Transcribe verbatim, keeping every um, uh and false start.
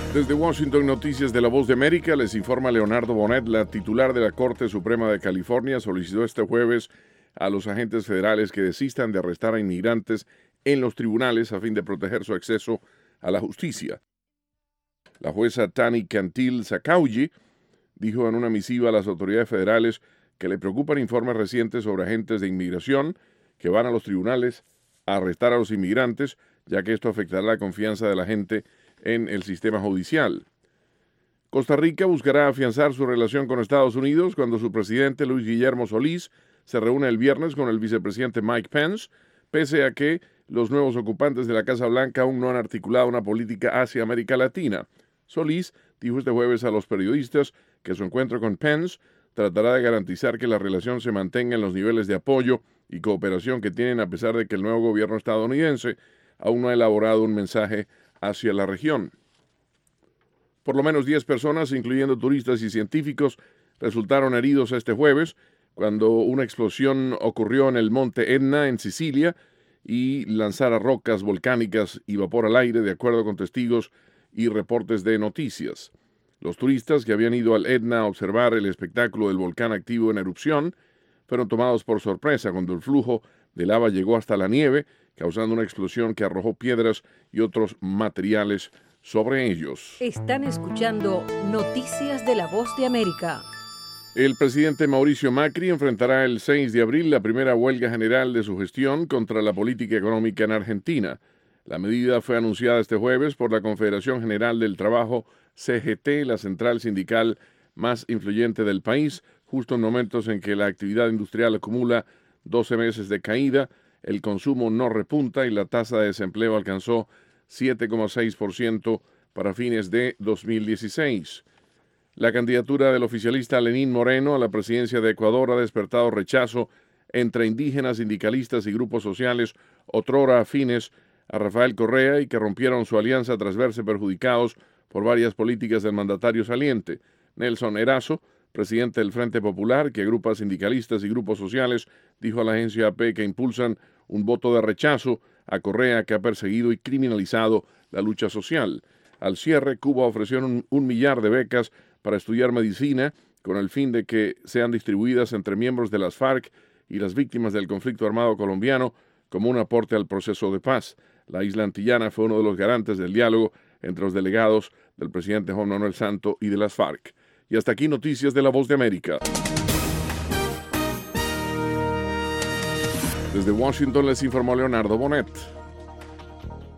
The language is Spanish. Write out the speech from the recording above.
Desde Washington, Noticias de la Voz de América, les informa Leonardo Bonet. La titular de la Corte Suprema de California solicitó este jueves a los agentes federales que desistan de arrestar a inmigrantes en los tribunales a fin de proteger su acceso a la justicia. La jueza Tani Cantil Sacauji dijo en una misiva a las autoridades federales que le preocupan informes recientes sobre agentes de inmigración que van a los tribunales a arrestar a los inmigrantes, ya que esto afectará la confianza de la gente en el sistema judicial. Costa Rica buscará afianzar su relación con Estados Unidos cuando su presidente Luis Guillermo Solís se reúne el viernes con el vicepresidente Mike Pence, pese a que los nuevos ocupantes de la Casa Blanca aún no han articulado una política hacia América Latina. Solís dijo este jueves a los periodistas que su encuentro con Pence tratará de garantizar que la relación se mantenga en los niveles de apoyo y cooperación que tienen, a pesar de que el nuevo gobierno estadounidense aún no ha elaborado un mensaje hacia la región. Por lo menos diez personas, incluyendo turistas y científicos, resultaron heridos este jueves cuando una explosión ocurrió en el monte Etna, en Sicilia, y lanzara rocas volcánicas y vapor al aire, de acuerdo con testigos y reportes de noticias. Los turistas que habían ido al Etna a observar el espectáculo del volcán activo en erupción fueron tomados por sorpresa cuando el flujo de lava llegó hasta la nieve, causando una explosión que arrojó piedras y otros materiales sobre ellos. Están escuchando Noticias de la Voz de América. El presidente Mauricio Macri enfrentará el seis de abril la primera huelga general de su gestión contra la política económica en Argentina. La medida fue anunciada este jueves por la Confederación General del Trabajo, C G T, la central sindical más influyente del país, justo en momentos en que la actividad industrial acumula doce meses de caída, el consumo no repunta y la tasa de desempleo alcanzó siete coma seis por ciento para fines de dos mil dieciséis. La candidatura del oficialista Lenín Moreno a la presidencia de Ecuador ha despertado rechazo entre indígenas, sindicalistas y grupos sociales otrora afines a Rafael Correa y que rompieron su alianza tras verse perjudicados por varias políticas del mandatario saliente. Nelson Erazo, presidente del Frente Popular, que agrupa sindicalistas y grupos sociales, dijo a la agencia A P que impulsan un voto de rechazo a Correa, que ha perseguido y criminalizado la lucha social. Al cierre, Cuba ofreció un, un millar de becas para estudiar medicina con el fin de que sean distribuidas entre miembros de las FARC y las víctimas del conflicto armado colombiano como un aporte al proceso de paz. La isla antillana fue uno de los garantes del diálogo entre los delegados del presidente Juan Manuel Santos y de las FARC. Y hasta aquí Noticias de la Voz de América. Desde Washington les informó Leonardo Bonet.